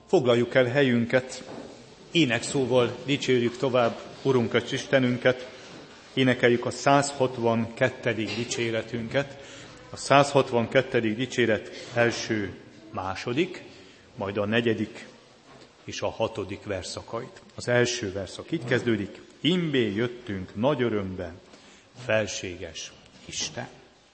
Foglaljuk el helyünket, énekszóval dicsérjük tovább Urunkat, Istenünket, énekeljük a 162. dicséretünket, a 162. dicséret első, második, majd a 4. és a 6. verszakait. Az első verszak így kezdődik: Imbé jöttünk nagy örömben, felséges Isten.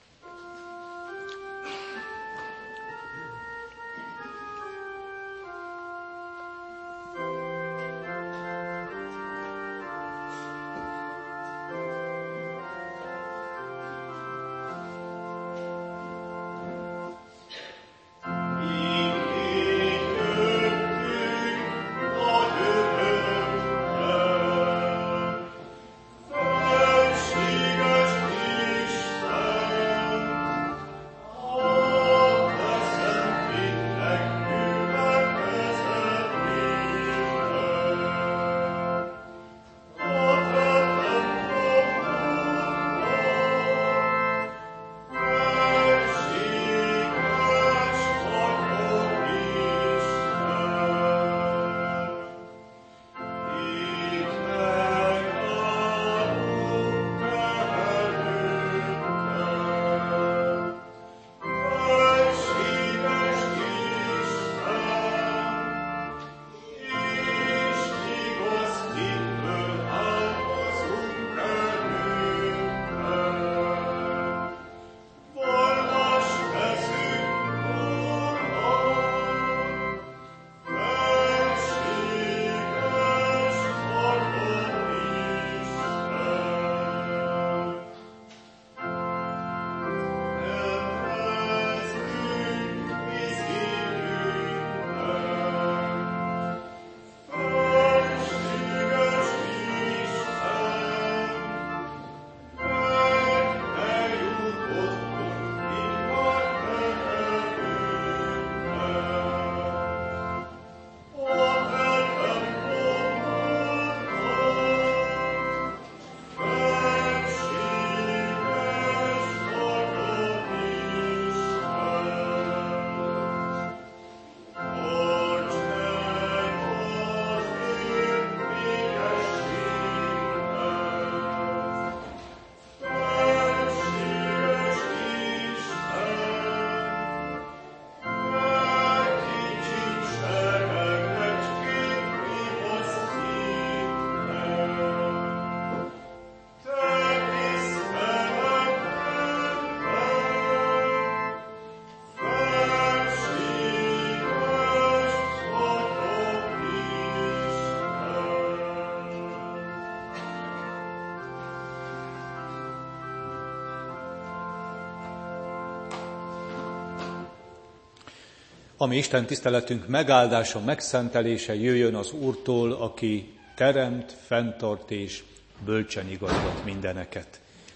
Ami Isten tiszteletünk megáldása, megszentelése jöjjön az Úrtól, aki teremt, fenntart és bölcsen igazgat mindeneket.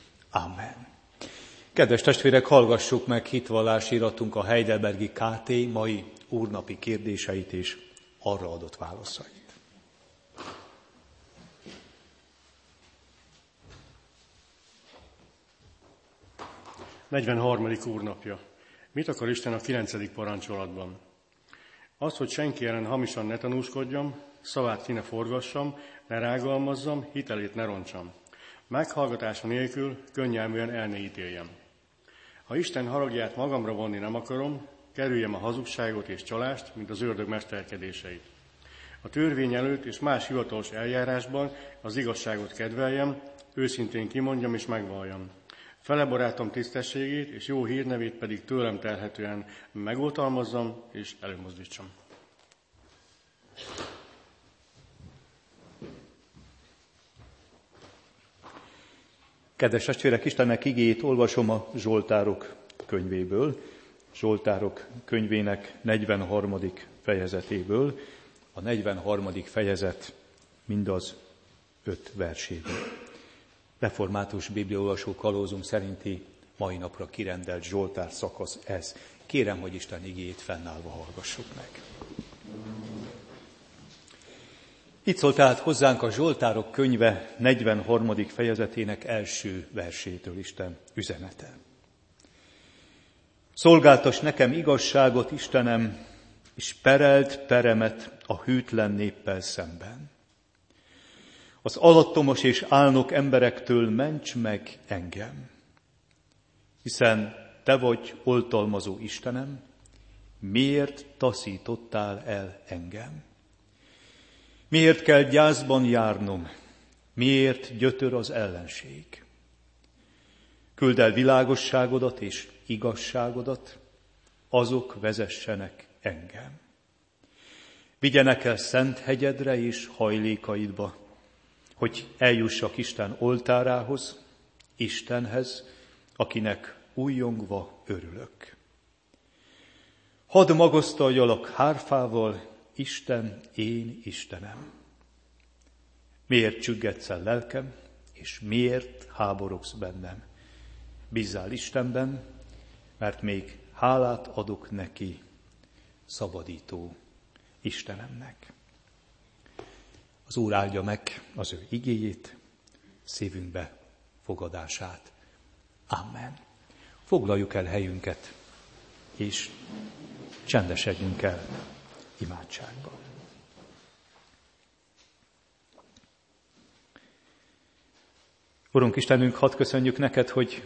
Amen. Kedves testvérek, hallgassuk meg hitvallási iratunk a Heidelbergi KT mai úrnapi kérdéseit és arra adott válaszait. – 43. úrnapja. Mit akar Isten a 9. parancsolatban? Az, hogy senki ellen hamisan ne tanúskodjam, szavát ki ne forgassam, ne rágalmazzam, hitelét ne roncsam. Meghallgatása nélkül könnyelműen el ne ítéljem. Ha Isten haragját magamra vonni nem akarom, kerüljem a hazugságot és csalást, mint az ördög mesterkedéseit. A törvény előtt és más hivatalos eljárásban az igazságot kedveljem, őszintén kimondjam és megvalljam. Fele barátom tisztességét és jó hírnevét pedig tőlem telhetően megoltalmazzam és előmozdítsam. Kedves testvérek, Istennek igéjét olvasom a Zsoltárok könyvéből, Zsoltárok könyvének 43. fejezetéből, a 43. fejezet mindaz 5 verséből. Református bibliaolvasó kalózunk szerinti mai napra kirendelt Zsoltár szakasz ez. Kérem, hogy Isten igéjét fennállva hallgassuk meg. Itt szól tehát hozzánk a Zsoltárok könyve 43. fejezetének első versétől Isten üzenete. Szolgáltass nekem igazságot, Istenem, és perelt peremet a hűtlen néppel szemben. Az alattomos és álnok emberektől ments meg engem, hiszen te vagy oltalmazó Istenem, miért taszítottál el engem? Miért kell gyászban járnom? Miért gyötör az ellenség? Küld el világosságodat és igazságodat, azok vezessenek engem. Vigyenek el szent hegyedre és hajlékaidba, hogy eljussak Isten oltárához, Istenhez, akinek újjongva örülök. Hadd magasztaljalak hárfával, Isten, én Istenem. Miért csüggedsz el lelkem, és miért háborogsz bennem? Bízzál Istenben, mert még hálát adok neki, szabadító Istenemnek. Az Úr áldja meg az ő igéjét, szívünkbe fogadását. Amen. Foglaljuk el helyünket, és csendesedjünk el imádságban. Urunk Istenünk, hadd köszönjük neked, hogy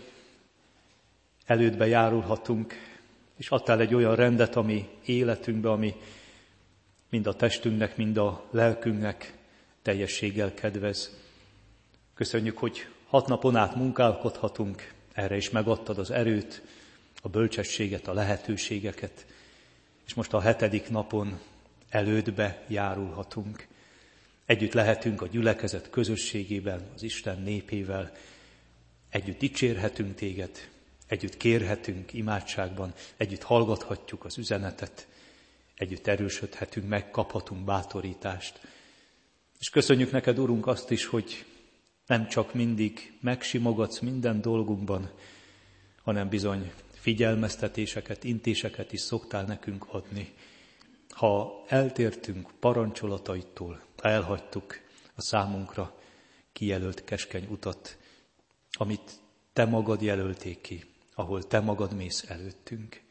elődbe járulhatunk, és adtál egy olyan rendet a mi életünkbe, ami mind a testünknek, mind a lelkünknek teljességgel kedvez. Köszönjük, hogy 6 napon át munkálkodhatunk, erre is megadtad az erőt, a bölcsességet, a lehetőségeket, és most a 7. napon elődbe járulhatunk. Együtt lehetünk a gyülekezet közösségében, az Isten népével, együtt dicsérhetünk téged, együtt kérhetünk imádságban, együtt hallgathatjuk az üzenetet, együtt erősödhetünk, megkaphatunk bátorítást. És köszönjük neked, Urunk, azt is, hogy nem csak mindig megsimogatsz minden dolgunkban, hanem bizony figyelmeztetéseket, intéseket is szoktál nekünk adni. Ha eltértünk parancsolataitól, ha elhagytuk a számunkra kijelölt keskeny utat, amit te magad jelölték ki, ahol te magad mész előttünk.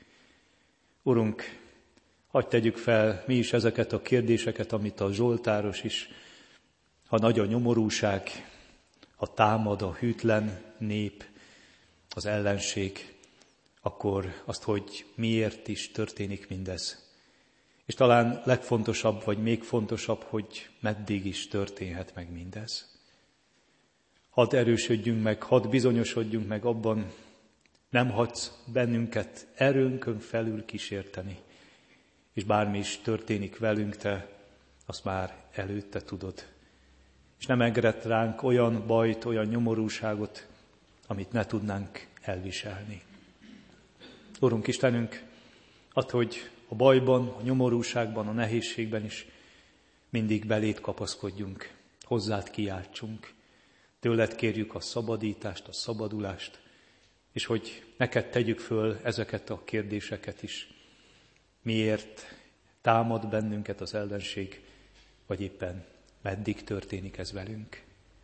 Urunk, hadd tegyük fel mi is ezeket a kérdéseket, amit a Zsoltáros is, ha nagy a nyomorúság, ha támad a hűtlen nép, az ellenség, akkor azt, hogy miért is történik mindez. És talán legfontosabb, vagy még fontosabb, hogy meddig is történhet meg mindez. Hadd erősödjünk meg, hadd bizonyosodjunk meg abban, nem hagysz bennünket erőnkön felül kísérteni, és bármi is történik velünk, te azt már előtte tudod. És nem engedett ránk olyan bajt, olyan nyomorúságot, amit ne tudnánk elviselni. Urunk Istenünk, add, hogy a bajban, a nyomorúságban, a nehézségben is mindig beléd kapaszkodjunk, hozzád kiáltsunk. Tőled kérjük a szabadítást, a szabadulást, és hogy neked tegyük föl ezeket a kérdéseket is. Miért támad bennünket az ellenség, vagy éppen meddig történik ez velünk.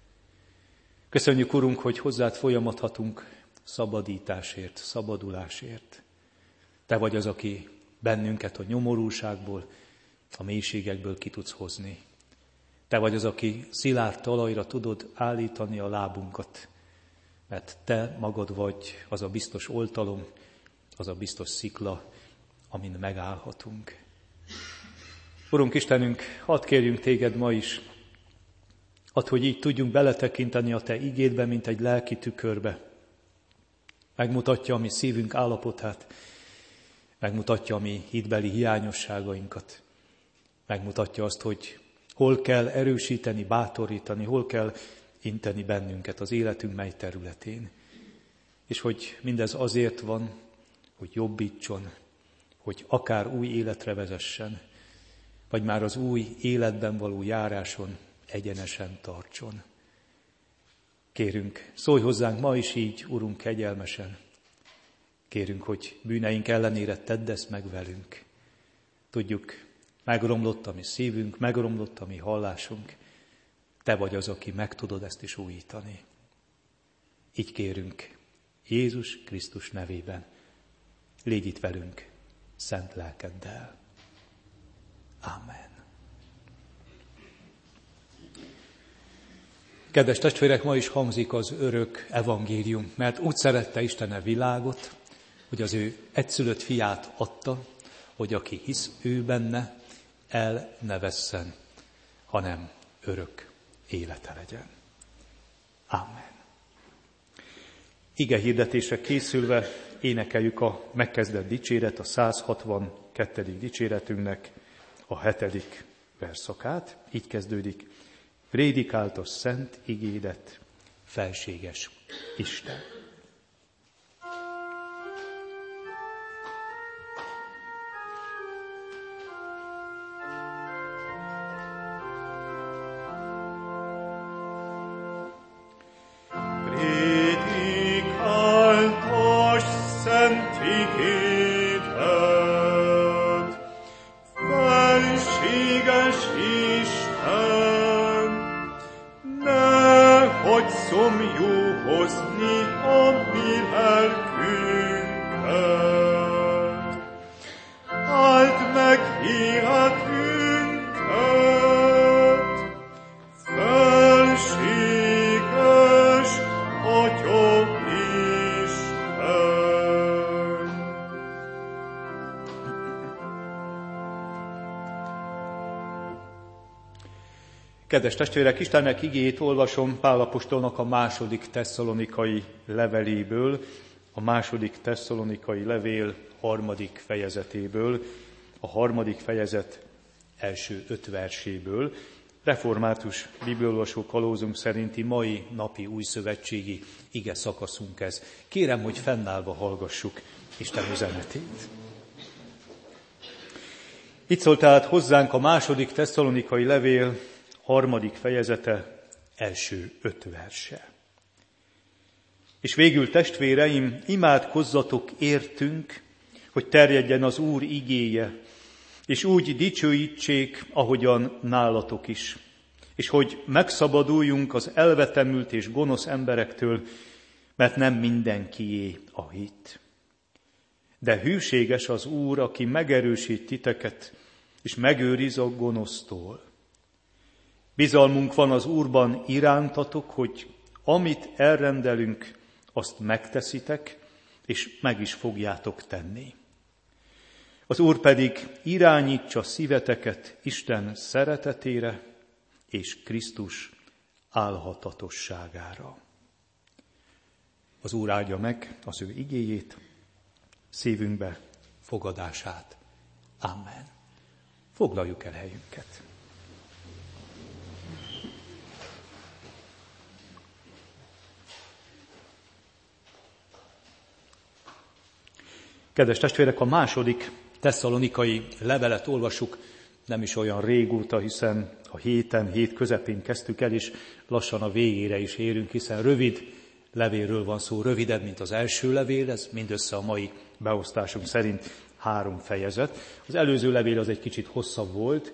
Köszönjük, Urunk, hogy hozzád folyamathatunk szabadításért, szabadulásért. Te vagy az, aki bennünket a nyomorúságból, a mélységekből ki tudsz hozni. Te vagy az, aki szilárd talajra tudod állítani a lábunkat, mert te magad vagy az a biztos oltalom, az a biztos szikla, amin megállhatunk. Urunk Istenünk, hadd kérjünk téged ma is, add, hogy így tudjunk beletekinteni a te igédbe, mint egy lelki tükörbe. Megmutatja a mi szívünk állapotát, megmutatja a mi hitbeli hiányosságainkat, megmutatja azt, hogy hol kell erősíteni, bátorítani, hol kell inteni bennünket az életünk mely területén. És hogy mindez azért van, hogy jobbítson, hogy akár új életre vezessen, vagy már az új életben való járáson egyenesen tartson. Kérünk, szólj hozzánk ma is így, Urunk, kegyelmesen. Kérünk, hogy bűneink ellenére tedd ezt meg velünk. Tudjuk, megromlott a mi szívünk, megromlott a mi hallásunk. Te vagy az, aki meg tudod ezt is újítani. Így kérünk, Jézus Krisztus nevében. Légy itt velünk, szent lelkeddel. Kedves testvérek, ma is hangzik az örök evangélium, mert úgy szerette Isten a világot, hogy az ő egyszülött fiát adta, hogy aki hisz ő benne, el ne vesszen, hanem örök élete legyen. Amen. Ige hirdetésre készülve énekeljük a megkezdett dicséret, a 162. dicséretünknek a 7. verszakát. Így kezdődik: prédikáltas szent igédet, felséges Isten. Kedves testvérek, Istennek igéjét olvasom Pál apostolnak a 2. Tesszalonikai leveléből, a 2. Tesszalonikai levél 3. fejezetéből, a 3. fejezet első 5 verséből, református bibliaolvasó kalózunk szerinti mai napi újszövetségi ige szakaszunk ez. Kérem, hogy fennállva hallgassuk Isten üzenetét. Itt szól tehát hozzánk a 2. Tesszalonikai levél 3. fejezete első 5 verse. És végül, testvéreim, imádkozzatok értünk, hogy terjedjen az Úr igéje, és úgy dicsőítsék, ahogyan nálatok is, és hogy megszabaduljunk az elvetemült és gonosz emberektől, mert nem mindenkié a hit. De hűséges az Úr, aki megerősít titeket, és megőriz a gonosztól. Bizalmunk van az Úrban irántatok, hogy amit elrendelünk, azt megteszitek, és meg is fogjátok tenni. Az Úr pedig irányítsa szíveteket Isten szeretetére és Krisztus álhatatosságára. Az Úr áldja meg az ő igéjét, szívünkbe fogadását. Amen. Foglaljuk el helyünket. Kedves testvérek, a 2. tesszalonikai levelet olvassuk nem is olyan régóta, hiszen a hét közepén kezdtük el, és lassan a végére is érünk, hiszen rövid levélről van szó, rövidebb, mint az első levél, ez mindössze a mai beosztásunk szerint 3 fejezet. Az előző levél az egy kicsit hosszabb volt,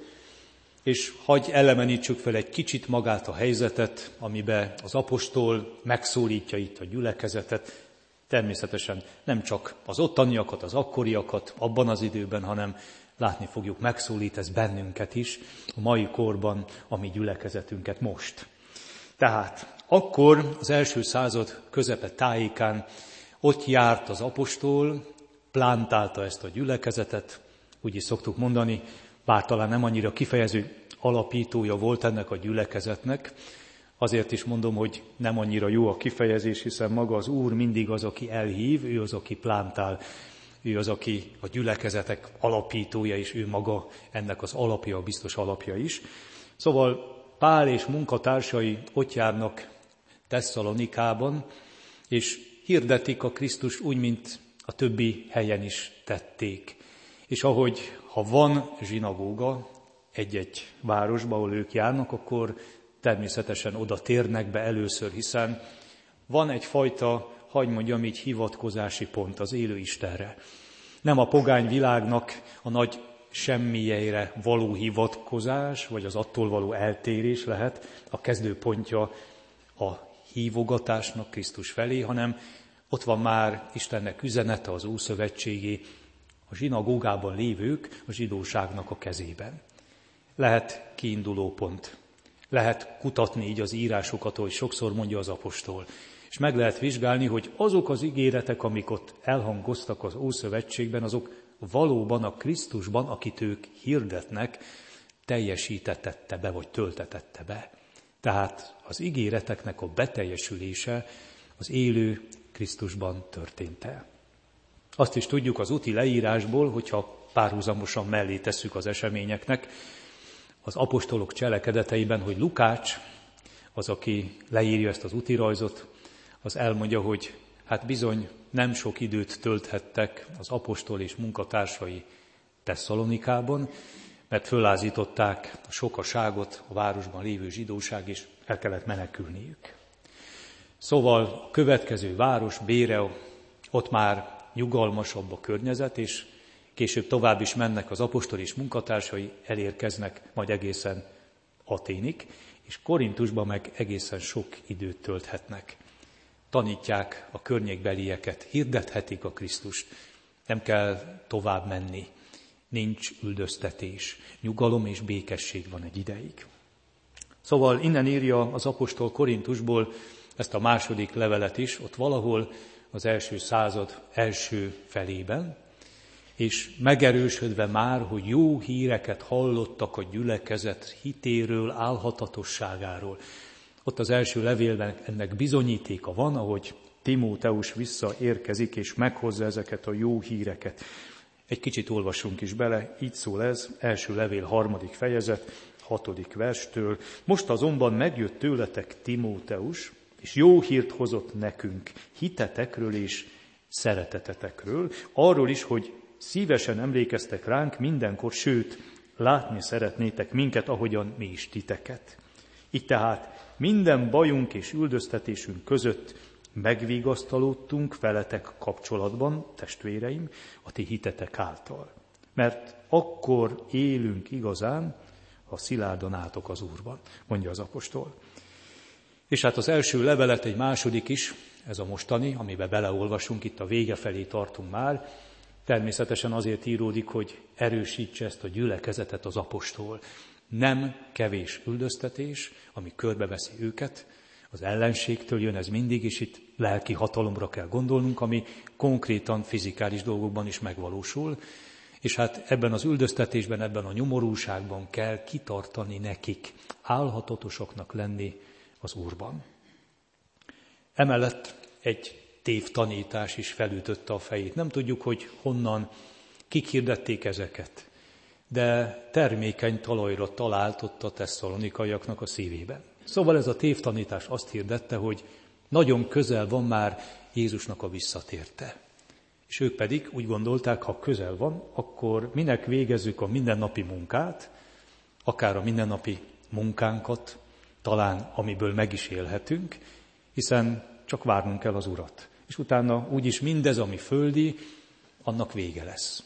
és hagy elemenítsük fel egy kicsit magát a helyzetet, amiben az apostol megszólítja itt a gyülekezetet. Természetesen nem csak az ottaniakat, az akkoriakat abban az időben, hanem látni fogjuk, megszólít ez bennünket is, a mai korban, a mi gyülekezetünket most. Tehát akkor az első század közepe tájékán ott járt az apostol, plántálta ezt a gyülekezetet, úgy is szoktuk mondani, bár talán nem annyira kifejező alapítója volt ennek a gyülekezetnek. Azért is mondom, hogy nem annyira jó a kifejezés, hiszen maga az Úr mindig az, aki elhív, ő az, aki plántál, ő az, aki a gyülekezetek alapítója, és ő maga ennek az alapja, a biztos alapja is. Szóval Pál és munkatársai ott járnak Tesszalonikában, és hirdetik a Krisztus úgy, mint a többi helyen is tették. És ahogy, ha van zsinagóga egy-egy városban, ahol ők járnak, akkor természetesen oda térnek be először, hiszen van egyfajta, hadd mondjam így, hivatkozási pont az élő Istenre. Nem a pogány világnak a nagy semmilyenre való hivatkozás, vagy az attól való eltérés lehet a kezdőpontja a hívogatásnak Krisztus felé, hanem ott van már Istennek üzenete, az Ószövetségé, a zsinagógában lévők a zsidóságnak a kezében. Lehet kiinduló pont. Lehet kutatni így az írásokat, ahogy sokszor mondja az apostol. És meg lehet vizsgálni, hogy azok az ígéretek, amik ott elhangoztak az Ószövetségben, azok valóban a Krisztusban, akit ők hirdetnek, teljesítetette be, vagy töltetette be. Tehát az ígéreteknek a beteljesülése az élő Krisztusban történt el. Azt is tudjuk az úti leírásból, hogyha párhuzamosan mellé tesszük az eseményeknek, az apostolok cselekedeteiben, hogy Lukács, az, aki leírja ezt az útirajzot, az elmondja, hogy hát bizony nem sok időt tölthettek az apostol és munkatársai Tesszalonikában, mert föllázították a sokaságot, a városban lévő zsidóság, és el kellett menekülniük. Szóval a következő város, Bérea, ott már nyugalmasabb a környezet, és később tovább is mennek az apostol és munkatársai, elérkeznek majd egészen Athénig, és Korintusban meg egészen sok időt tölthetnek. Tanítják a környékbelieket, hirdethetik a Krisztust, nem kell tovább menni, nincs üldöztetés, nyugalom és békesség van egy ideig. Szóval innen írja az apostol Korintusból ezt a második levelet is, ott valahol az első század első felében, és megerősödve már, hogy jó híreket hallottak a gyülekezet hitéről, álhatatosságáról. Ott az első levélben ennek bizonyítéka van, ahogy Timóteus visszaérkezik, és meghozza ezeket a jó híreket. Egy kicsit olvassunk is bele, így szól ez, első levél 3. fejezet, 6. verstől. Most azonban megjött tőletek Timóteus, és jó hírt hozott nekünk hitetekről és szeretetetekről, arról is, hogy szívesen emlékeztek ránk mindenkor, sőt, látni szeretnétek minket, ahogyan mi is titeket. Így tehát minden bajunk és üldöztetésünk között megvigasztalódtunk veletek kapcsolatban, testvéreim, a ti hitetek által. Mert akkor élünk igazán, ha szilárdan álltok az Úrban, mondja az apostol. És hát az első levelet egy második is, ez a mostani, amiben beleolvasunk, itt a vége felé tartunk már, természetesen azért íródik, hogy erősítse ezt a gyülekezetet az apostol. Nem kevés üldöztetés, ami körbeveszi őket, az ellenségtől jön ez mindig, és itt lelki hatalomra kell gondolnunk, ami konkrétan fizikális dolgokban is megvalósul, és hát ebben az üldöztetésben, ebben a nyomorúságban kell kitartani nekik, álhatatosoknak lenni az Úrban. Emellett egy tévtanítás is felütötte a fejét. Nem tudjuk, hogy honnan, kik hirdették ezeket, de termékeny talajra talált ott a tesszalonikaiaknak a szívében. Szóval ez a tévtanítás azt hirdette, hogy nagyon közel van már Jézusnak a visszatérte. És ők pedig úgy gondolták, ha közel van, akkor minek végezzük a mindennapi munkát, akár a mindennapi munkánkat, talán amiből meg is élhetünk, hiszen csak várnunk kell az Urat. És utána úgyis mindez, ami földi, annak vége lesz.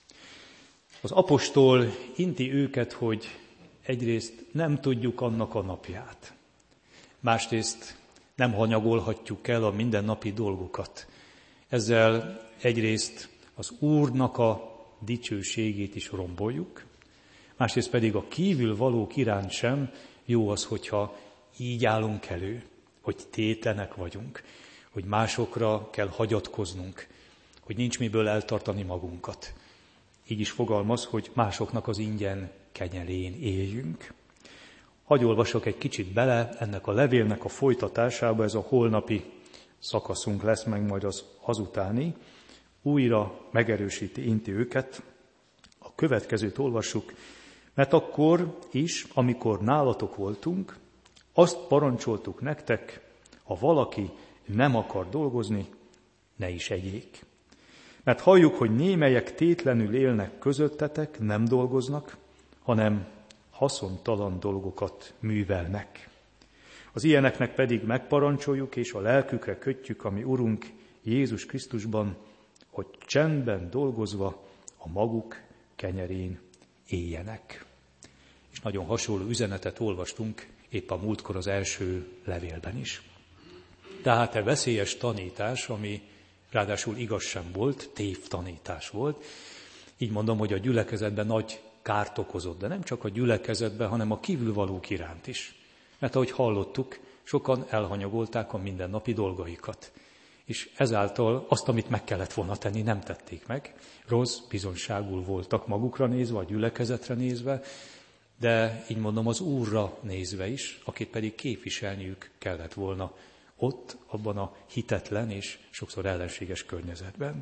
Az apostol inti őket, hogy egyrészt nem tudjuk annak a napját. Másrészt nem hanyagolhatjuk el a mindennapi dolgokat. Ezzel egyrészt az Úrnak a dicsőségét is romboljuk, másrészt pedig a kívül valók iránt sem jó az, hogyha így állunk elő, hogy tétlenek vagyunk, hogy másokra kell hagyatkoznunk, hogy nincs miből eltartani magunkat. Így is fogalmaz, hogy másoknak az ingyen kenyerén éljünk. Hadd olvasok egy kicsit bele ennek a levélnek a folytatásába, ez a holnapi szakaszunk lesz, meg majd az azutáni. Újra megerősíti, inti őket. A következőt olvassuk, mert akkor is, amikor nálatok voltunk, azt parancsoltuk nektek, ha valaki nem akar dolgozni, ne is egyék. Mert halljuk, hogy némelyek tétlenül élnek közöttetek, nem dolgoznak, hanem haszontalan dolgokat művelnek. Az ilyeneknek pedig megparancsoljuk, és a lelkükre kötjük, ami Urunk Jézus Krisztusban, hogy csendben dolgozva a maguk kenyerén éljenek. És nagyon hasonló üzenetet olvastunk épp a múltkor az első levélben is. Tehát a veszélyes tanítás, ami ráadásul igaz sem volt, tévtanítás volt, így mondom, hogy a gyülekezetben nagy kárt okozott, de nem csak a gyülekezetben, hanem a kívülvalók iránt is. Mert ahogy hallottuk, sokan elhanyagolták a mindennapi dolgaikat. És ezáltal azt, amit meg kellett volna tenni, nem tették meg. Rossz bizonyságul voltak magukra nézve, a gyülekezetre nézve, de így mondom az Úrra nézve is, akit pedig képviselniük kellett volna ott, abban a hitetlen és sokszor ellenséges környezetben.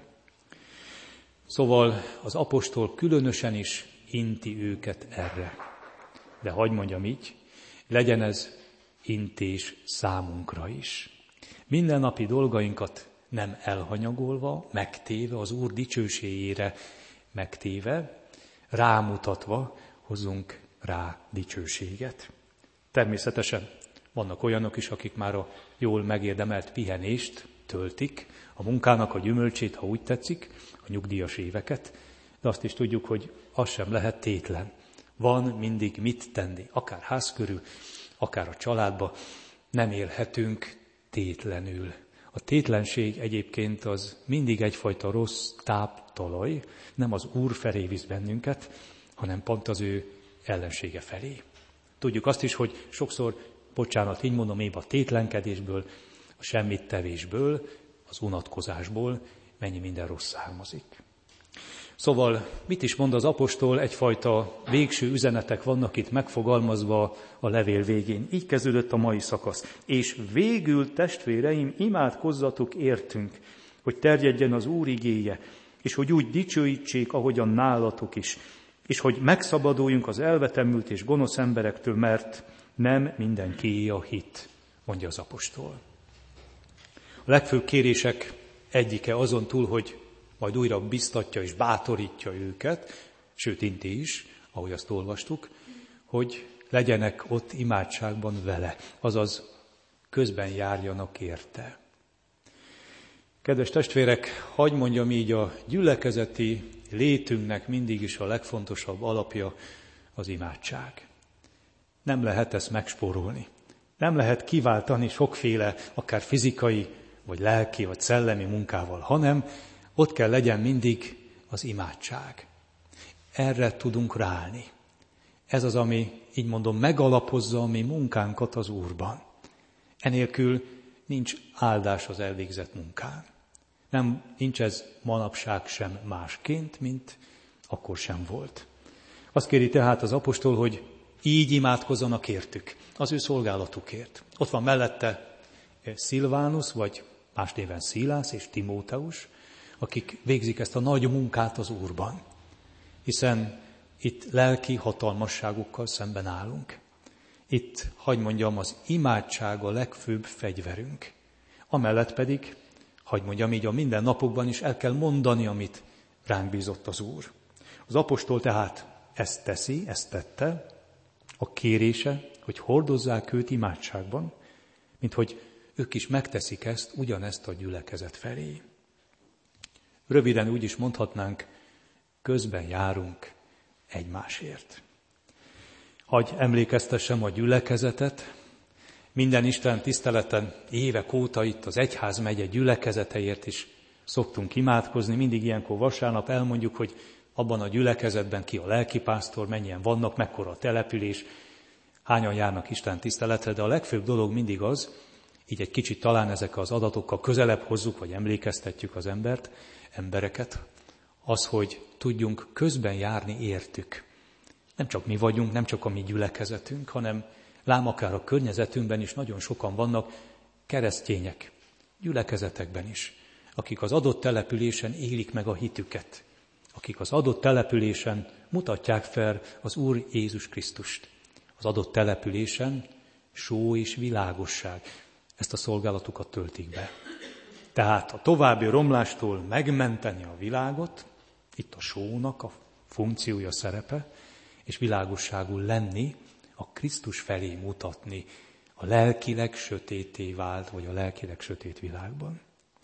Szóval az apostol különösen is inti őket erre. De hadd mondjam így, legyen ez intés számunkra is. Mindennapi dolgainkat nem elhanyagolva, megtéve, az Úr dicsőségére megtéve, rámutatva hozzunk rá dicsőséget. Természetesen vannak olyanok is, akik már a jól megérdemelt pihenést töltik, a munkának a gyümölcsét, ha úgy tetszik, a nyugdíjas éveket, de azt is tudjuk, hogy az sem lehet tétlen. Van mindig mit tenni, akár ház körül, akár a családba, nem élhetünk tétlenül. A tétlenség egyébként az mindig egyfajta rossz táptalaj, nem az Úr felé visz bennünket, hanem pont az ő ellensége felé. Tudjuk azt is, hogy sokszor, bocsánat, így mondom, épp a tétlenkedésből, a semmit tevésből, az unatkozásból mennyi minden rossz származik. Szóval mit is mond az apostol? Egyfajta végső üzenetek vannak itt megfogalmazva a levél végén. Így kezdődött a mai szakasz. És végül, testvéreim, imádkozzatok értünk, hogy terjedjen az Úr igéje, és hogy úgy dicsőítsék, ahogyan nálatok is, és hogy megszabaduljunk az elvetemült és gonosz emberektől, mert nem mindenkié a hit, mondja az apostol. A legfőbb kérések egyike azon túl, hogy majd újra biztatja és bátorítja őket, sőt inti is, ahogy azt olvastuk, hogy legyenek ott imádságban vele, azaz közben járjanak érte. Kedves testvérek, hadd mondjam így, a gyülekezeti létünknek mindig is a legfontosabb alapja az imádság. Nem lehet ezt megspórolni. Nem lehet kiváltani sokféle, akár fizikai, vagy lelki, vagy szellemi munkával, hanem ott kell legyen mindig az imádság. Erre tudunk ráállni. Ez az, ami, így mondom, megalapozza a mi munkánkat az Úrban. Enélkül nincs áldás az elvégzett munkán. Nincs ez manapság sem másként, mint akkor sem volt. Azt kéri tehát az apostol, hogy így imádkozzanak értük, az ő szolgálatukért. Ott van mellette Szilvánus, vagy más néven Szilász és Timóteus, akik végzik ezt a nagy munkát az Úrban. Hiszen itt lelki hatalmasságukkal szemben állunk. Itt, hadd mondjam, az imádság a legfőbb fegyverünk. Amellett pedig, hadd mondjam így, a mindennapokban is el kell mondani, amit ránk bízott az Úr. Az apostol tehát ezt teszi, ezt tette, a kérése, hogy hordozzák őt imádságban, mint hogy ők is megteszik ezt, ugyanezt a gyülekezet felé. Röviden úgy is mondhatnánk, közben járunk egymásért. Hagy emlékeztessem a gyülekezetet, minden Isten tiszteleten évek óta itt az egyházmegye gyülekezeteért is szoktunk imádkozni, mindig ilyenkor vasárnap elmondjuk, hogy abban a gyülekezetben ki a lelkipásztor, mennyien vannak, mekkora a település, hányan járnak Isten tiszteletre, de a legfőbb dolog mindig az, így egy kicsit talán ezek az adatokkal közelebb hozzuk, vagy emlékeztetjük az embereket, az, hogy tudjunk közben járni értük. Nem csak mi vagyunk, nem csak a mi gyülekezetünk, hanem lám akár a környezetünkben is nagyon sokan vannak keresztények, gyülekezetekben is, akik az adott településen élik meg a hitüket, akik az adott településen mutatják fel az Úr Jézus Krisztust. Az adott településen só és világosság. Ezt a szolgálatukat töltik be. Tehát a további romlástól megmenteni a világot, itt a sónak a funkciója, szerepe, és világosságul lenni, a Krisztus felé mutatni a lelkileg sötété vált, vagy a lelkileg sötét világban.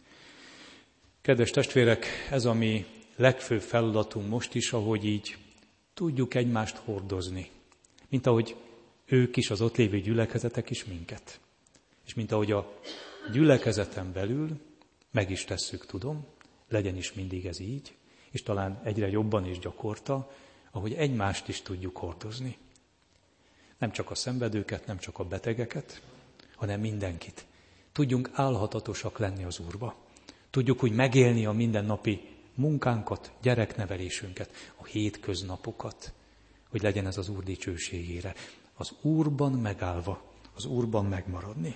Kedves testvérek, ez a mi legfőbb feladatunk most is, ahogy így tudjuk egymást hordozni, mint ahogy ők is, az ott lévő gyülekezetek is minket. És mint ahogy a gyülekezeten belül meg is tesszük, tudom, legyen is mindig ez így, és talán egyre jobban és gyakorta, ahogy egymást is tudjuk hordozni. Nem csak a szenvedőket, nem csak a betegeket, hanem mindenkit. Tudjunk álhatatosak lenni az Úrba. Tudjuk úgy megélni a mindennapi munkánkat, gyereknevelésünket, a hétköznapokat, hogy legyen ez az Úr dicsőségére. Az Úrban megállva, az Úrban megmaradni.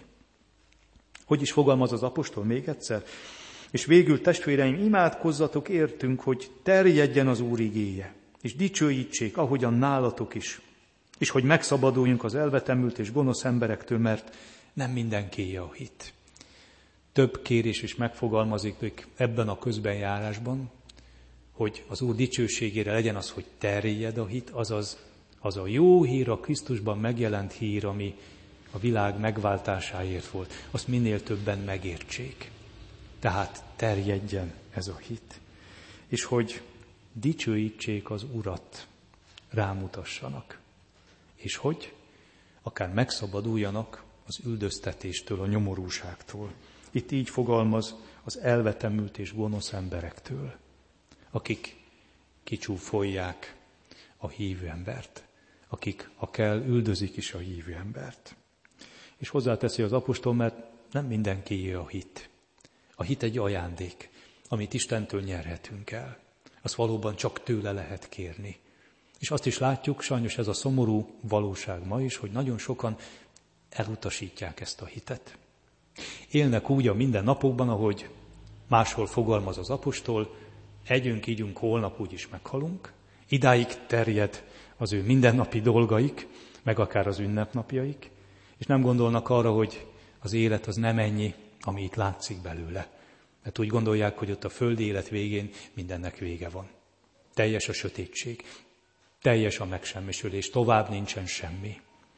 Hogy is fogalmaz az apostol még egyszer? És végül, testvéreim, imádkozzatok értünk, hogy terjedjen az Úr igéje, és dicsőítsék, ahogyan nálatok is, és hogy megszabaduljunk az elvetemült és gonosz emberektől, mert nem mindenkié a hit. Több kérés is megfogalmazik ebben a közbenjárásban, hogy az Úr dicsőségére legyen az, hogy terjed a hit, azaz az a jó hír, a Krisztusban megjelent hír, ami a világ megváltásáért volt, azt minél többen megértsék. Tehát terjedjen ez a hit. És hogy dicsőítsék az Urat, rámutassanak. És hogy akár megszabaduljanak az üldöztetéstől, a nyomorúságtól. Itt így fogalmaz az elvetemült és gonosz emberektől, akik kicsúfolják a hívő embert, akik, ha kell, üldözik is a hívő embert. És hozzáteszi az apostol, mert nem mindenkié a hit. A hit egy ajándék, amit Istentől nyerhetünk el. Azt valóban csak tőle lehet kérni. És azt is látjuk, sajnos ez a szomorú valóság ma is, hogy nagyon sokan elutasítják ezt a hitet. Élnek úgy a mindennapokban, ahogy máshol fogalmaz az apostol, együnk, ígyunk, holnap úgyis meghalunk. Idáig terjed az ő mindennapi dolgaik, meg akár az ünnepnapjaik, és nem gondolnak arra, hogy az élet az nem ennyi, ami itt látszik belőle. Mert úgy gondolják, hogy ott a földi élet végén mindennek vége van. Teljes a sötétség, teljes a megsemmisülés, tovább nincsen semmi.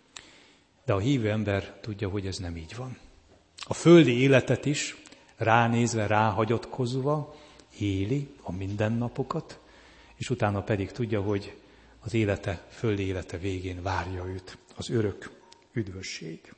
De a hívő ember tudja, hogy ez nem így van. A földi életet is ránézve, ráhagyatkozva éli a mindennapokat, és utána pedig tudja, hogy az élete, földi élete végén várja őt az örök üdvösség.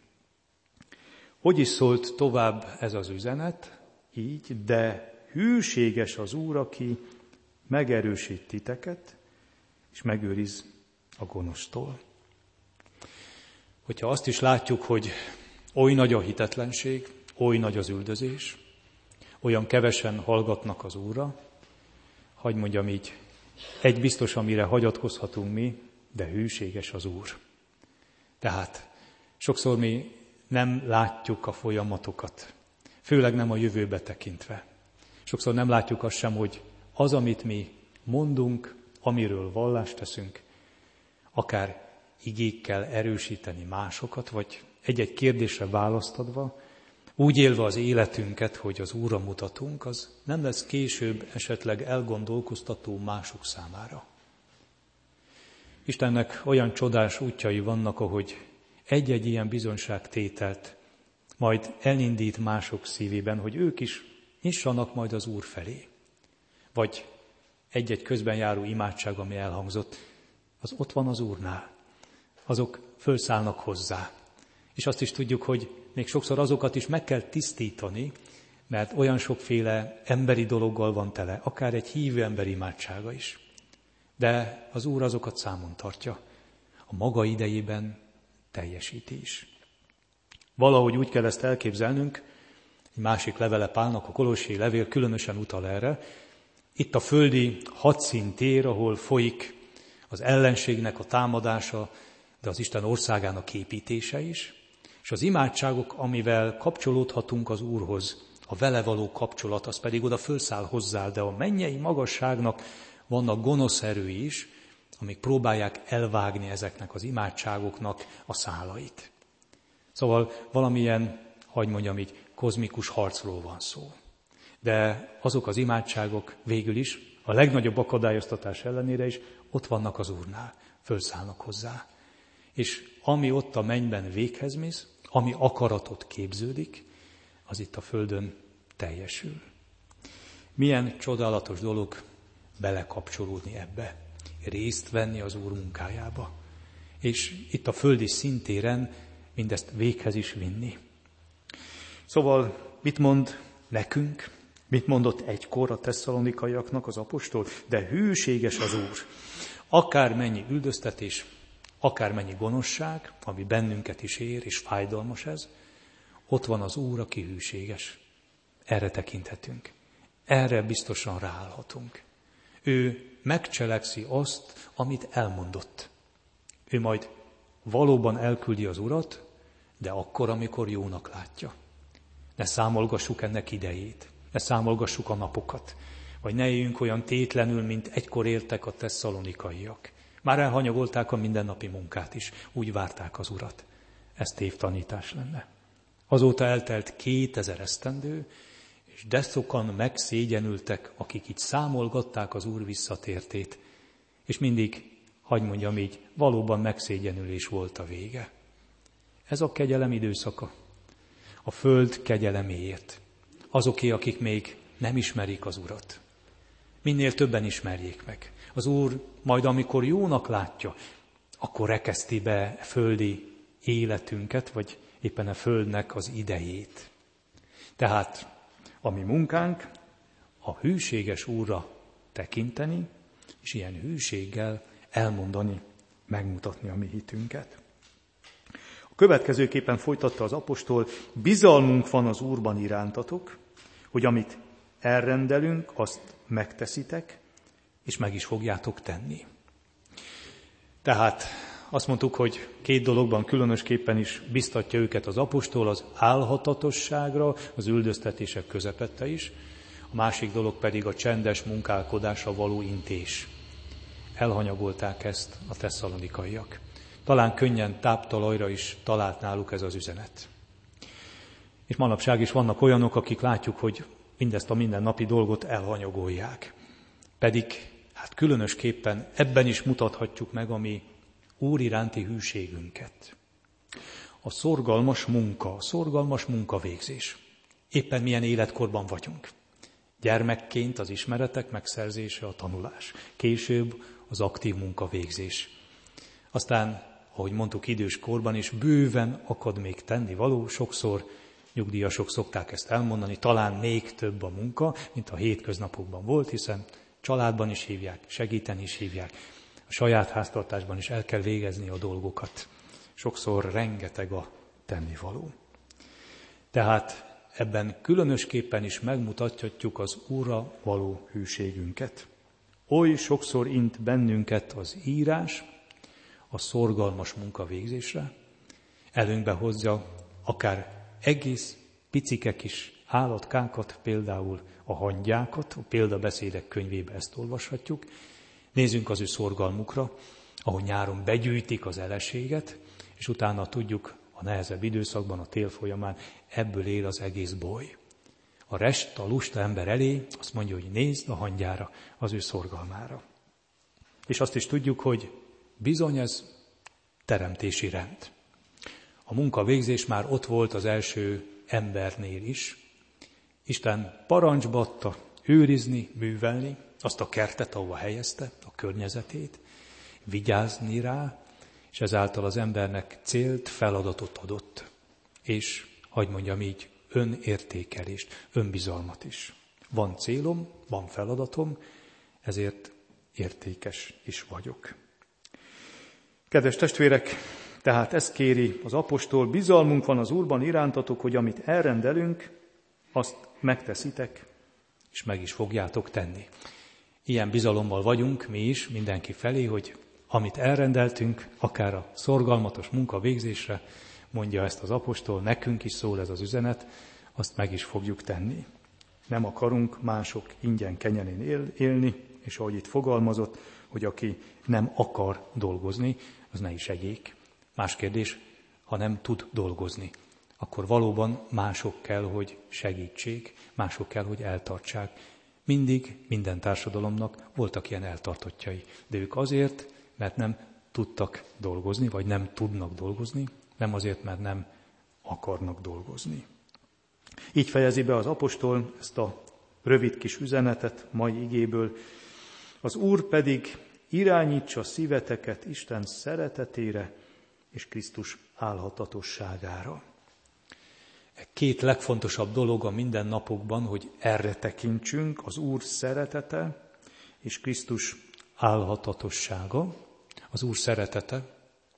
Hogy is szólt tovább ez az üzenet? Így, de hűséges az Úr, aki megerősít titeket, és megőriz a gonosztól. Hogyha azt is látjuk, hogy oly nagy a hitetlenség, oly nagy az üldözés, olyan kevesen hallgatnak az Úrra, hadd mondjam így, egy biztos, amire hagyatkozhatunk mi, de hűséges az Úr. Tehát sokszor mi nem látjuk a folyamatokat, főleg nem a jövőbe tekintve. Sokszor nem látjuk azt sem, hogy az, amit mi mondunk, amiről vallást teszünk, akár igékkel erősíteni másokat, vagy egy-egy kérdésre választ adva, úgy élve az életünket, hogy az Úrra mutatunk, az nem lesz később esetleg elgondolkoztató mások számára. Istennek olyan csodás útjai vannak, ahogy egy-egy ilyen bizonyságtételt majd elindít mások szívében, hogy ők is nyissanak majd az Úr felé. Vagy egy-egy közben járó imádság, ami elhangzott, az ott van az Úrnál. Azok fölszállnak hozzá. És azt is tudjuk, hogy még sokszor azokat is meg kell tisztítani, mert olyan sokféle emberi dologgal van tele, akár egy hívő ember imádsága is. De az Úr azokat számon tartja. A maga idejében teljesíti is. Valahogy úgy kell ezt elképzelnünk, egy másik levele Pálnak, a Kolossé levél különösen utal erre. Itt a földi hadszintér, ahol folyik az ellenségnek a támadása, de az Isten országának építése is, és az imádságok, amivel kapcsolódhatunk az Úrhoz, a vele való kapcsolat, az pedig oda fölszáll hozzá, de a mennyei magasságnak vannak gonosz erői is, amik próbálják elvágni ezeknek az imádságoknak a szálait. Szóval valamilyen, hadd mondjam így, kozmikus harcról van szó. De azok az imádságok végül is, a legnagyobb akadályoztatás ellenére is ott vannak az Úrnál, fölszállnak hozzá. És ami ott a mennyben véghez mész, ami akaratot képződik, az itt a földön teljesül. Milyen csodálatos dolog belekapcsolódni ebbe, részt venni az Úr munkájába. És itt a földi szintéren mindezt véghez is vinni. Szóval mit mond nekünk? Mit mondott egykor a tesszalonikaiaknak az apostol? De hűséges az Úr. Akármennyi üldöztetés, akármennyi gonoszság, ami bennünket is ér, és fájdalmas ez, ott van az Úr, aki hűséges. Erre tekinthetünk. Erre biztosan ráállhatunk. Ő megcselekszi azt, amit elmondott. Ő majd valóban elküldi az Urat, de akkor, amikor jónak látja. Ne számolgassuk ennek idejét, ne számolgassuk a napokat, vagy ne éljünk olyan tétlenül, mint egykor éltek a tesszalonikaiak. Már elhanyagolták a mindennapi munkát is, úgy várták az Urat. Ez tévtanítás lenne. Azóta eltelt 2000 esztendő, és de sokan megszégyenültek, akik így számolgatták az Úr visszatértét, és mindig, hadd mondjam így, valóban megszégyenülés volt a vége. Ez a kegyelem időszaka. A föld kegyeleméért. Azoké, akik még nem ismerik az Urat. Minél többen ismerjék meg. Az Úr majd, amikor jónak látja, akkor rekeszti be földi életünket, vagy éppen a földnek az idejét. Tehát a mi munkánk a hűséges Úrra tekinteni, és ilyen hűséggel elmondani, megmutatni a mi hitünket. A következőképpen folytatta az apostol, bizalmunk van az Úrban irántatok, hogy amit elrendelünk, azt megteszitek, és meg is fogjátok tenni. Tehát azt mondtuk, hogy 2 dologban különösképpen is biztatja őket az apostol, az álhatatosságra, az üldöztetések közepette is, a másik dolog pedig a csendes munkálkodásra való intés. Elhanyagolták ezt a tesszalonikaiak. Talán könnyen táptalajra is talált náluk ez az üzenet. És manapság is vannak olyanok, akik látjuk, hogy mindezt a mindennapi dolgot elhanyagolják. Pedig hát különösképpen ebben is mutathatjuk meg a mi Úr iránti hűségünket. A szorgalmas munkavégzés. Éppen milyen életkorban vagyunk. Gyermekként az ismeretek megszerzése, a tanulás. Később az aktív munkavégzés. Aztán, ahogy mondtuk, idős korban is bőven akad még tennivaló, sokszor nyugdíjasok szokták ezt elmondani, talán még több a munka, mint a hétköznapokban volt, hiszen családban is hívják, segíteni is hívják, a saját háztartásban is el kell végezni a dolgokat. Sokszor rengeteg a tennivaló. Tehát ebben különösképpen is megmutathatjuk az Úrra való hűségünket. Oly sokszor int bennünket az írás, a szorgalmas munkavégzésre, előnkbe hozza akár egész picike kis állatkákat, például a hangyákat, a példabeszédek könyvébe ezt olvashatjuk. Nézzünk az ő szorgalmukra, ahogy nyáron begyűjtik az eleséget, és utána tudjuk a nehezebb időszakban, a tél folyamán, ebből él az egész boly. A rest, a lusta ember elé azt mondja, hogy nézd a hangyára, az ő szorgalmára. És azt is tudjuk, hogy bizony ez teremtési rend. A munkavégzés már ott volt az első embernél is. Isten parancsba adta őrizni, művelni azt a kertet, ahova helyezte, a környezetét, vigyázni rá, és ezáltal az embernek célt, feladatot adott. És, hadd mondjam így, önértékelést, önbizalmat is. Van célom, van feladatom, ezért értékes is vagyok. Kedves testvérek, tehát ezt kéri az apostol, bizalmunk van az Úrban irántatok, hogy amit elrendelünk, azt megteszitek, és meg is fogjátok tenni. Ilyen bizalommal vagyunk mi is mindenki felé, hogy amit elrendeltünk, akár a szorgalmatos munka végzésre, mondja ezt az apostol, nekünk is szól ez az üzenet, azt meg is fogjuk tenni. Nem akarunk mások ingyen kenyerén élni, és ahogy itt fogalmazott, hogy aki nem akar dolgozni, az ne is egyék. Más kérdés, ha nem tud dolgozni, akkor valóban mások kell, hogy segítsék, mások kell, hogy eltartsák. Mindig, minden társadalomnak voltak ilyen eltartottjai, de ők azért, mert nem tudtak dolgozni, vagy nem tudnak dolgozni, nem azért, mert nem akarnak dolgozni. Így fejezi be az apostol ezt a rövid kis üzenetet mai igéből. Az Úr pedig irányítsa szíveteket Isten szeretetére és Krisztus álhatatosságára. Két legfontosabb dolog a mindennapokban, hogy erre tekintsünk, az Úr szeretete és Krisztus álhatatossága. Az Úr szeretete,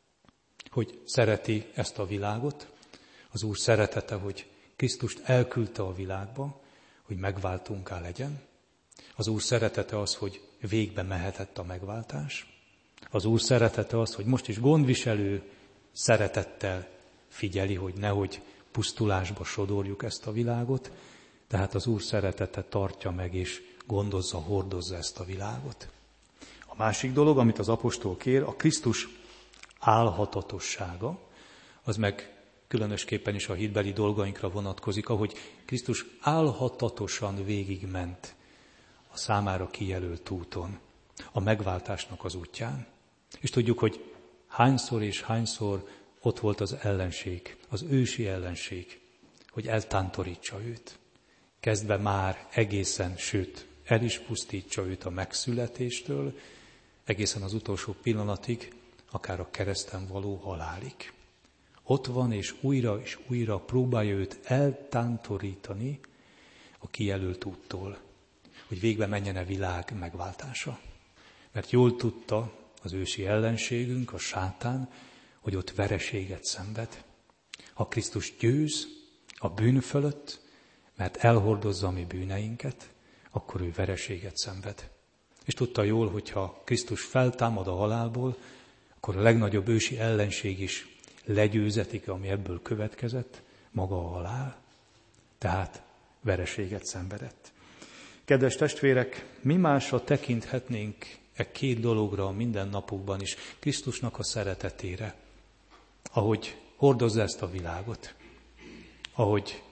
hogy szereti ezt a világot, az Úr szeretete, hogy Krisztust elküldte a világba, hogy megváltunká legyen. Az Úr szeretete az, hogy végbe mehetett a megváltás. Az Úr szeretete az, hogy most is gondviselő szeretettel figyeli, hogy nehogy pusztulásba sodorjuk ezt a világot, tehát az Úr szeretete tartja meg és gondozza, hordozza ezt a világot. A másik dolog, amit az apostol kér, a Krisztus álhatatossága, az meg különösképpen is a hitbeli dolgainkra vonatkozik, ahogy Krisztus álhatatosan végigment a számára kijelölt úton, a megváltásnak az útján. És tudjuk, hogy hányszor és hányszor ott volt az ellenség, az ősi ellenség, hogy eltántorítsa őt. Kezdve már egészen, sőt, el is pusztítsa őt a megszületéstől, egészen az utolsó pillanatig, akár a kereszten való halálig. Ott van, és újra próbálja őt eltántorítani a kijelölt úttól, hogy végbe menjen a világ megváltása. Mert jól tudta az ősi ellenségünk, a sátán, hogy ott vereséget szenved. Ha Krisztus győz a bűn fölött, mert elhordozza a mi bűneinket, akkor ő vereséget szenved. És tudta jól, hogyha Krisztus feltámad a halálból, akkor a legnagyobb ősi ellenség is legyőzetik, ami ebből következett, maga a halál. Tehát vereséget szenvedett. Kedves testvérek, mi másra tekinthetnénk e két dologra a mindennapokban is, Krisztusnak a szeretetére, ahogy hordozza ezt a világot, ahogy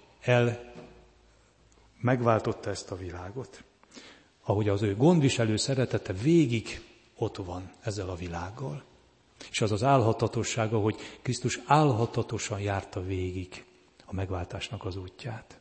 megváltotta ezt a világot, ahogy az ő gondviselő szeretete végig ott van ezzel a világgal. És az az álhatatossága, hogy Krisztus álhatatosan járta végig a megváltásnak az útját.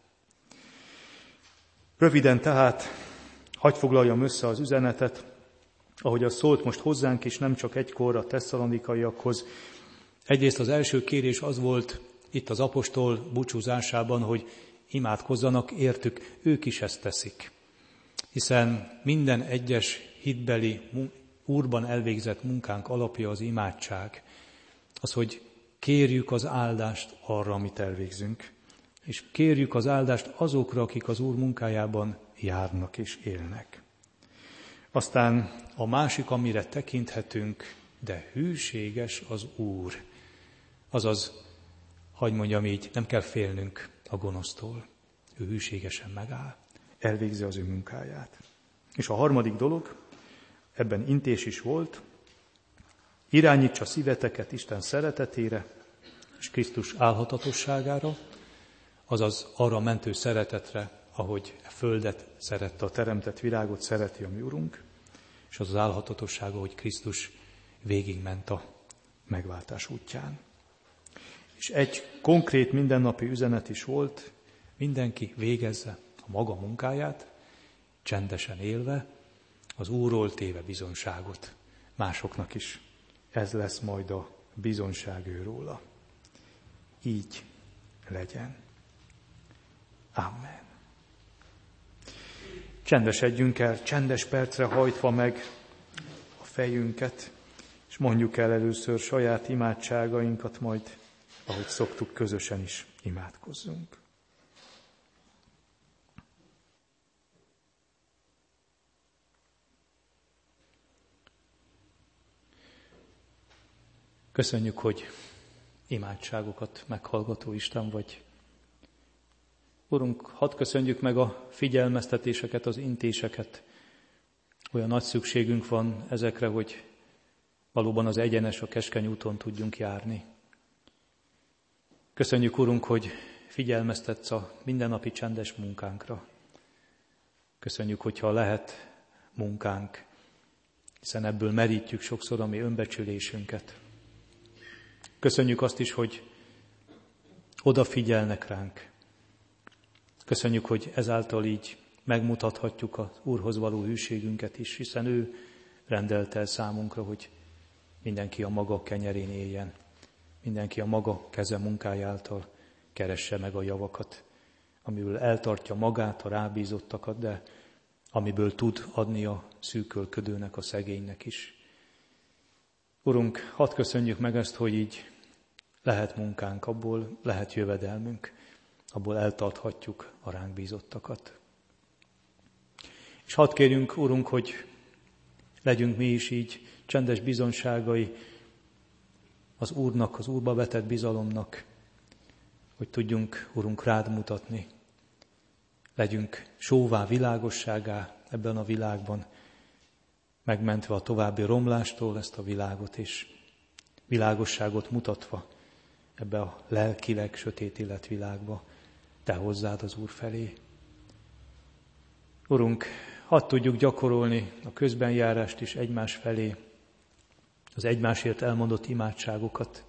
Röviden tehát, hadd foglaljam össze az üzenetet, ahogy az szólt most hozzánk is, nem csak egykor a tesszalonikaiakhoz. Egyrészt az első kérés az volt itt az apostol búcsúzásában, hogy imádkozzanak értük, ők is ezt teszik. Hiszen minden egyes hitbeli Úrban elvégzett munkánk alapja az imádság. Az, hogy kérjük az áldást arra, amit elvégzünk. És kérjük az áldást azokra, akik az Úr munkájában járnak és élnek. Aztán a másik, amire tekinthetünk, de hűséges az Úr. Azaz, hadd mondjam így, nem kell félnünk a gonosztól. Ő hűségesen megáll, elvégzi az ő munkáját. És a harmadik dolog, ebben intés is volt, irányítsa szíveteket Isten szeretetére és Krisztus álhatatosságára, azaz arra mentő szeretetre, ahogy a földet szerette, a teremtett világot szereti a mi Urunk, és az az álhatatossága, hogy Krisztus végigment a megváltás útján. És egy konkrét mindennapi üzenet is volt, mindenki végezze a maga munkáját, csendesen élve, az Úrról téve bizonyságot másoknak is. Ez lesz majd a bizonyság őróla. Így legyen. Amen. Csendesedjünk el, csendes percre hajtva meg a fejünket, és mondjuk el először saját imádságainkat, majd, ahogy szoktuk, közösen is imádkozzunk. Köszönjük, hogy imádságokat meghallgató Isten vagy. Urunk, hadd köszönjük meg a figyelmeztetéseket, az intéseket. Olyan nagy szükségünk van ezekre, hogy valóban az egyenes, a keskeny úton tudjunk járni. Köszönjük, Urunk, hogy figyelmeztetsz a mindennapi csendes munkánkra. Köszönjük, hogyha lehet munkánk, hiszen ebből merítjük sokszor a mi önbecsülésünket. Köszönjük azt is, hogy odafigyelnek ránk. Köszönjük, hogy ezáltal így megmutathatjuk az Úrhoz való hűségünket is, hiszen ő rendelte el számunkra, hogy mindenki a maga kenyerén éljen, mindenki a maga keze munkájáltal keresse meg a javakat, amiből eltartja magát, a rábízottakat, de amiből tud adni a szűkölködőnek, a szegénynek is. Urunk, hadd köszönjük meg ezt, hogy így lehet munkánk, abból lehet jövedelmünk, abból eltarthatjuk a ránk bízottakat. És hadd kérjünk, Urunk, hogy legyünk mi is így csendes bizonságai az Úrnak, az Úrba vetett bizalomnak, hogy tudjunk, Urunk, rád mutatni. Legyünk sóvá, világosságá ebben a világban, megmentve a további romlástól ezt a világot, és világosságot mutatva ebbe a lelkileg sötét életvilágba, te hozzád az Úr felé. Urunk, hadd tudjuk gyakorolni a közbenjárást is egymás felé, az egymásért elmondott imádságokat.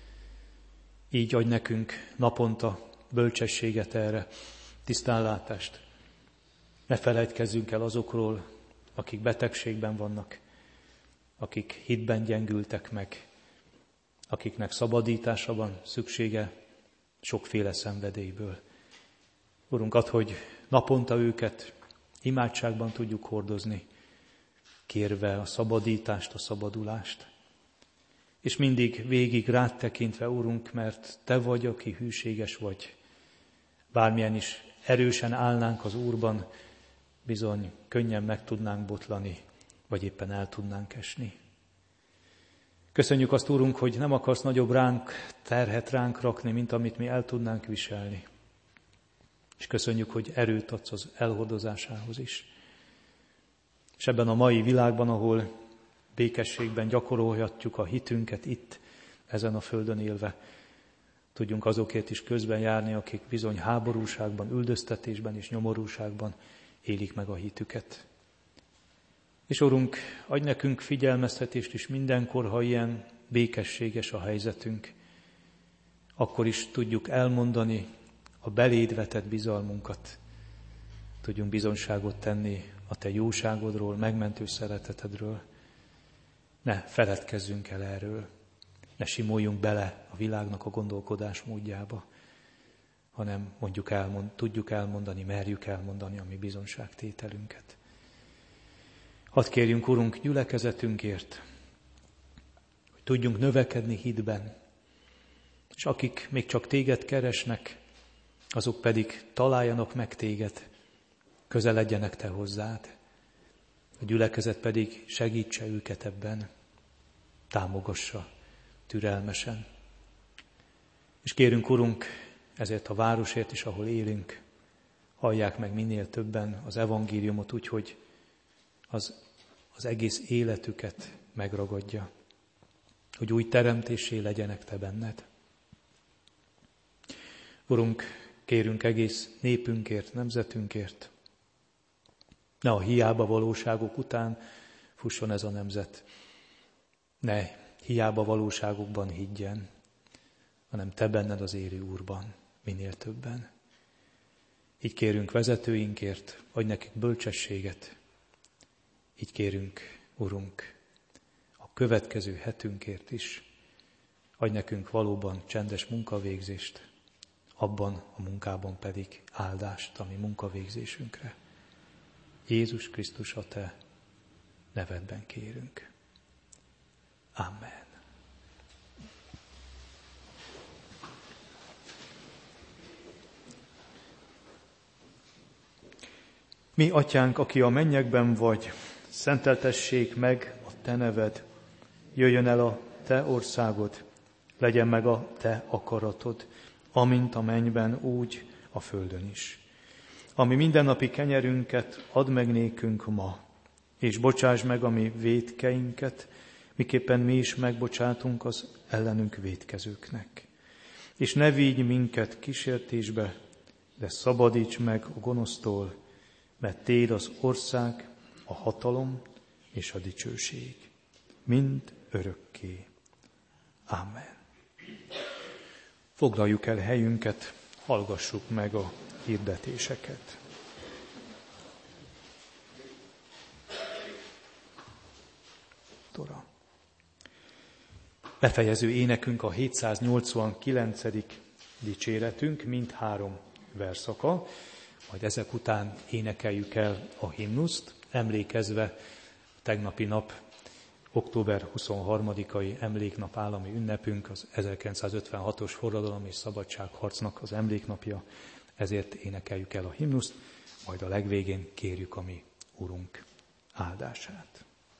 Így adj nekünk naponta bölcsességet erre, tisztánlátást. Ne felejtkezzünk el azokról, akik betegségben vannak, akik hitben gyengültek meg, akiknek szabadításra van szüksége sokféle szenvedélyből. Urunk, add, hogy naponta őket imádságban tudjuk hordozni, kérve a szabadítást, a szabadulást. És mindig végig rád tekintve, Urunk, mert te vagy, aki hűséges vagy. Bármilyen is erősen állnánk az Úrban, bizony könnyen meg tudnánk botlani, vagy éppen el tudnánk esni. Köszönjük azt, Úrunk, hogy nem akarsz nagyobb terhet ránk rakni, mint amit mi el tudnánk viselni. És köszönjük, hogy erőt adsz az elhordozásához is. És ebben a mai világban, ahol békességben gyakorolhatjuk a hitünket itt, ezen a földön élve, tudjunk azokért is közben járni, akik bizony háborúságban, üldöztetésben és nyomorúságban élik meg a hitüket. És Urunk, adj nekünk figyelmeztetést is mindenkor, ha ilyen békességes a helyzetünk, akkor is tudjuk elmondani a beléd vetett bizalmunkat. Tudjunk bizonyságot tenni a te jóságodról, megmentő szeretetedről. Ne feledkezzünk el erről, ne simoljunk bele a világnak a gondolkodásmódjába, hanem tudjuk elmondani, merjük elmondani a mi bizonságtételünket. Hadd kérjünk, Urunk, gyülekezetünkért, hogy tudjunk növekedni hitben, és akik még csak téged keresnek, azok pedig találjanak meg téged, közeledjenek te hozzád. A gyülekezet pedig segítse őket ebben, támogassa türelmesen. És kérünk, Urunk, ezért a városért is, ahol élünk, hallják meg minél többen az evangéliumot úgy, hogy az egész életüket megragadja, hogy új teremtésé legyenek te benned. Urunk, kérünk egész népünkért, nemzetünkért. Ne a hiába valóságok után fusson ez a nemzet. Ne hiába valóságokban higgyen, hanem te benned az élő Úrban, minél többen. Így kérünk vezetőinkért, adj nekik bölcsességet. Így kérünk, Urunk, a következő hetünkért is, adj nekünk valóban csendes munkavégzést, abban a munkában pedig áldást a mi munkavégzésünkre. Jézus Krisztus, a te nevedben kérünk. Amen. Mi, Atyánk, aki a mennyekben vagy, szenteltessék meg a te neved, jöjjön el a te országod, legyen meg a te akaratod, amint a mennyben, úgy a földön is. Ami mindennapi kenyerünket add meg nékünk ma, és bocsáss meg a mi vétkeinket, miképpen mi is megbocsátunk az ellenünk vétkezőknek. És ne vigy minket kísértésbe, de szabadíts meg a gonosztól, mert téd az ország, a hatalom és a dicsőség, mind örökké. Amen. Foglaljuk el helyünket, hallgassuk meg a hirdetéseket. Befejező énekünk a 789. dicséretünk, mindhárom verszaka, majd ezek után énekeljük el a himnuszt, emlékezve a tegnapi nap október 23-ai emléknap állami ünnepünk, az 1956-os forradalom és szabadságharcnak az emléknapja, ezért énekeljük el a himnuszt, majd a legvégén kérjük a mi Urunk áldását.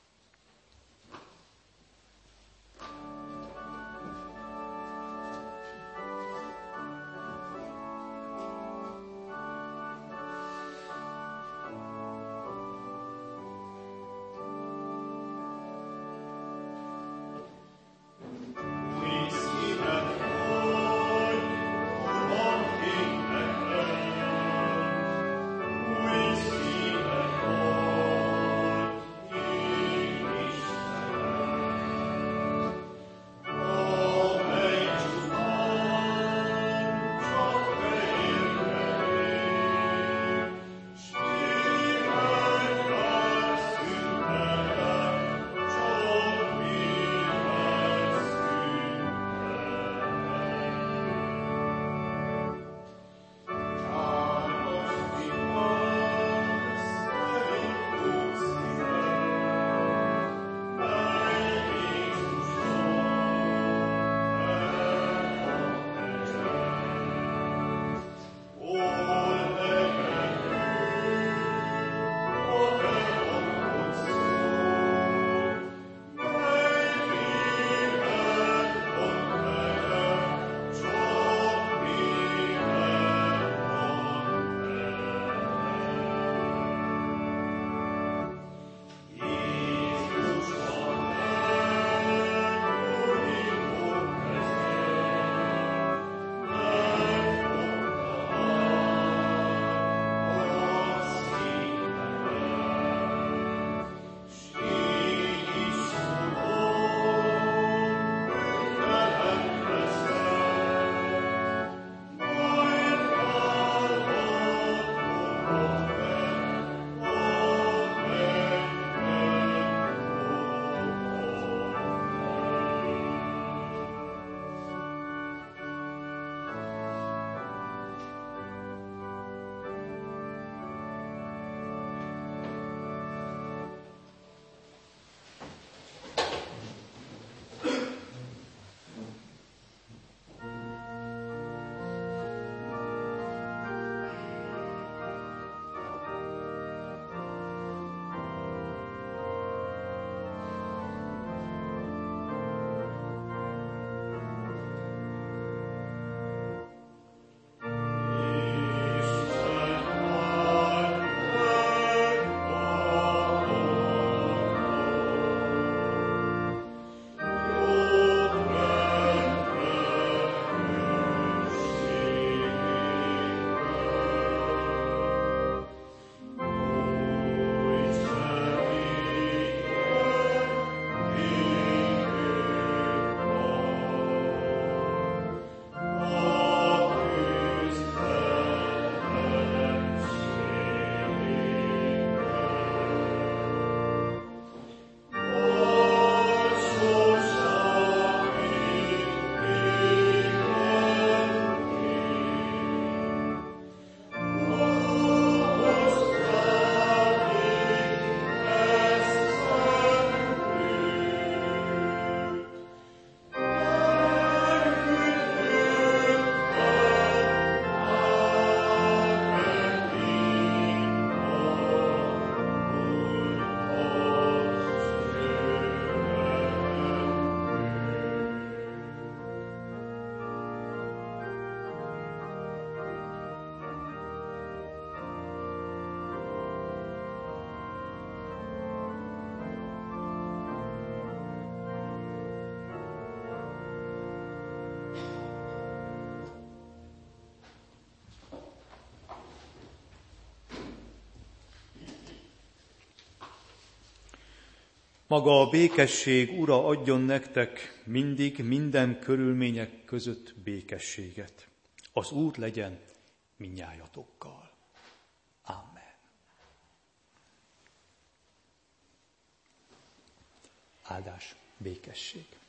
Maga a békesség Ura adjon nektek mindig, minden körülmények között békességet. Az Úr legyen mindnyájatokkal. Amen. Áldás, békesség.